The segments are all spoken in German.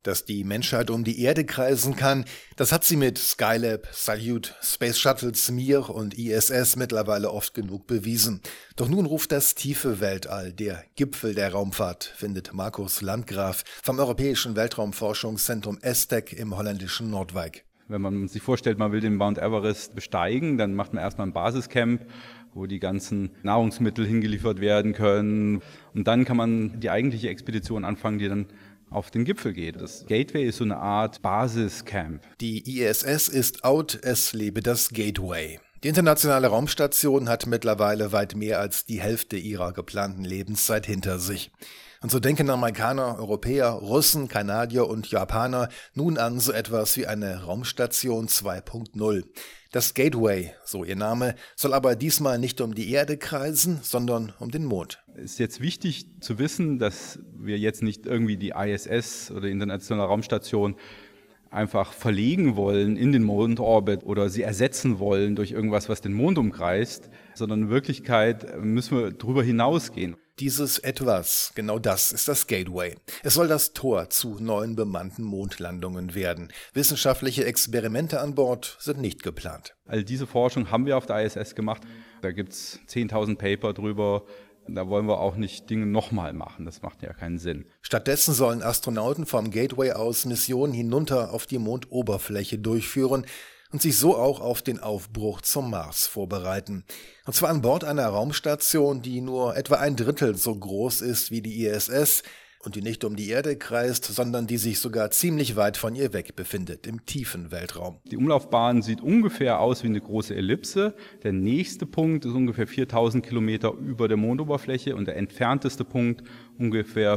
Dass die Menschheit um die Erde kreisen kann, das hat sie mit Skylab, Salyut, Space Shuttles Mir und ISS mittlerweile oft genug bewiesen. Doch nun ruft das tiefe Weltall, der Gipfel der Raumfahrt, findet Markus Landgraf vom Europäischen Weltraumforschungszentrum ESTEC im holländischen Nordwijk. Wenn man sich vorstellt, man will den Mount Everest besteigen, dann macht man erstmal ein Basiscamp, wo die ganzen Nahrungsmittel hingeliefert werden können. Und dann kann man die eigentliche Expedition anfangen, die dann auf den Gipfel geht. Das Gateway ist so eine Art Basiscamp. Die ISS ist out, es lebe das Gateway. Die internationale Raumstation hat mittlerweile weit mehr als die Hälfte ihrer geplanten Lebenszeit hinter sich. Und so denken Amerikaner, Europäer, Russen, Kanadier und Japaner nun an so etwas wie eine Raumstation 2.0. Das Gateway, so ihr Name, soll aber diesmal nicht um die Erde kreisen, sondern um den Mond. Es ist jetzt wichtig zu wissen, dass wir jetzt nicht irgendwie die ISS oder die Internationale Raumstation einfach verlegen wollen in den Mondorbit oder sie ersetzen wollen durch irgendwas, was den Mond umkreist, sondern in Wirklichkeit müssen wir darüber hinausgehen. Dieses Etwas, genau das ist das Gateway. Es soll das Tor zu neuen bemannten Mondlandungen werden. Wissenschaftliche Experimente an Bord sind nicht geplant. All diese Forschung haben wir auf der ISS gemacht. Da gibt es 10.000 Paper drüber. Da wollen wir auch nicht Dinge nochmal machen. Das macht ja keinen Sinn. Stattdessen sollen Astronauten vom Gateway aus Missionen hinunter auf die Mondoberfläche durchführen und sich so auch auf den Aufbruch zum Mars vorbereiten. Und zwar an Bord einer Raumstation, die nur etwa 1/3 so groß ist wie die ISS und die nicht um die Erde kreist, sondern die sich sogar ziemlich weit von ihr weg befindet, im tiefen Weltraum. Die Umlaufbahn sieht ungefähr aus wie eine große Ellipse. Der nächste Punkt ist ungefähr 4.000 Kilometer über der Mondoberfläche und der entfernteste Punkt ungefähr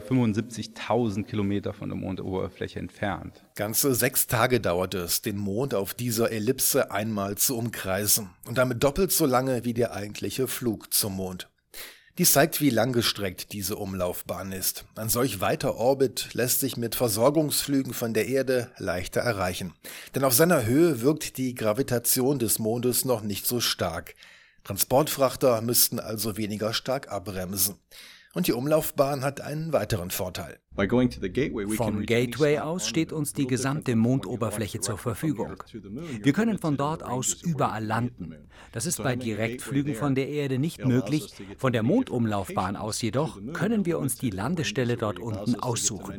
75.000 Kilometer von der Mondoberfläche entfernt. Ganze 6 Tage dauert es, den Mond auf dieser Ellipse einmal zu umkreisen und damit doppelt so lange wie der eigentliche Flug zum Mond. Dies zeigt, wie langgestreckt diese Umlaufbahn ist. Ein solch weiter Orbit lässt sich mit Versorgungsflügen von der Erde leichter erreichen. Denn auf seiner Höhe wirkt die Gravitation des Mondes noch nicht so stark. Transportfrachter müssten also weniger stark abbremsen. Und die Umlaufbahn hat einen weiteren Vorteil. Vom Gateway aus steht uns die gesamte Mondoberfläche zur Verfügung. Wir können von dort aus überall landen. Das ist bei Direktflügen von der Erde nicht möglich. Von der Mondumlaufbahn aus jedoch können wir uns die Landestelle dort unten aussuchen.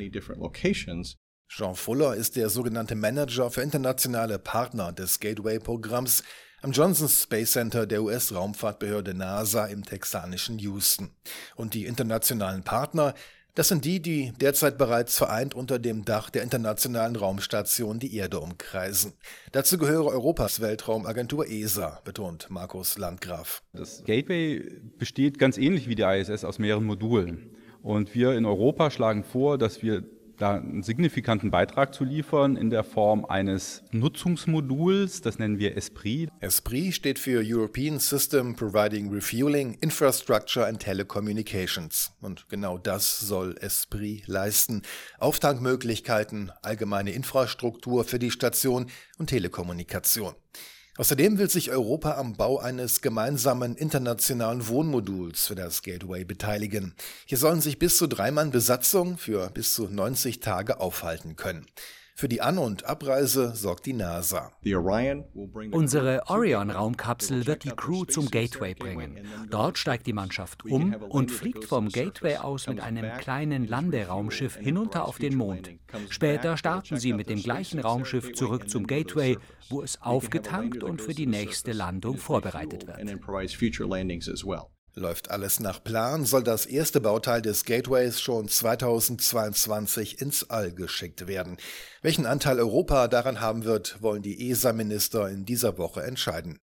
Jean Fuller ist der sogenannte Manager für internationale Partner des Gateway-Programms am Johnson Space Center der US-Raumfahrtbehörde NASA im texanischen Houston. Und die internationalen Partner, das sind die derzeit bereits vereint unter dem Dach der Internationalen Raumstation die Erde umkreisen. Dazu gehöre Europas Weltraumagentur ESA, betont Markus Landgraf. Das Gateway besteht ganz ähnlich wie die ISS aus mehreren Modulen. Und wir in Europa schlagen vor, dass wir da einen signifikanten Beitrag zu liefern in der Form eines Nutzungsmoduls, das nennen wir ESPRIT. ESPRIT steht für European System Providing Refueling, Infrastructure and Telecommunications. Und genau das soll ESPRIT leisten. Auftankmöglichkeiten, allgemeine Infrastruktur für die Station und Telekommunikation. Außerdem will sich Europa am Bau eines gemeinsamen internationalen Wohnmoduls für das Gateway beteiligen. Hier sollen sich bis zu 3 Mann Besatzung für bis zu 90 Tage aufhalten können. Für die An- und Abreise sorgt die NASA. Unsere Orion-Raumkapsel wird die Crew zum Gateway bringen. Dort steigt die Mannschaft um und fliegt vom Gateway aus mit einem kleinen Landeraumschiff hinunter auf den Mond. Später starten sie mit dem gleichen Raumschiff zurück zum Gateway, wo es aufgetankt und für die nächste Landung vorbereitet wird. Läuft alles nach Plan, soll das erste Bauteil des Gateways schon 2022 ins All geschickt werden. Welchen Anteil Europa daran haben wird, wollen die ESA-Minister in dieser Woche entscheiden.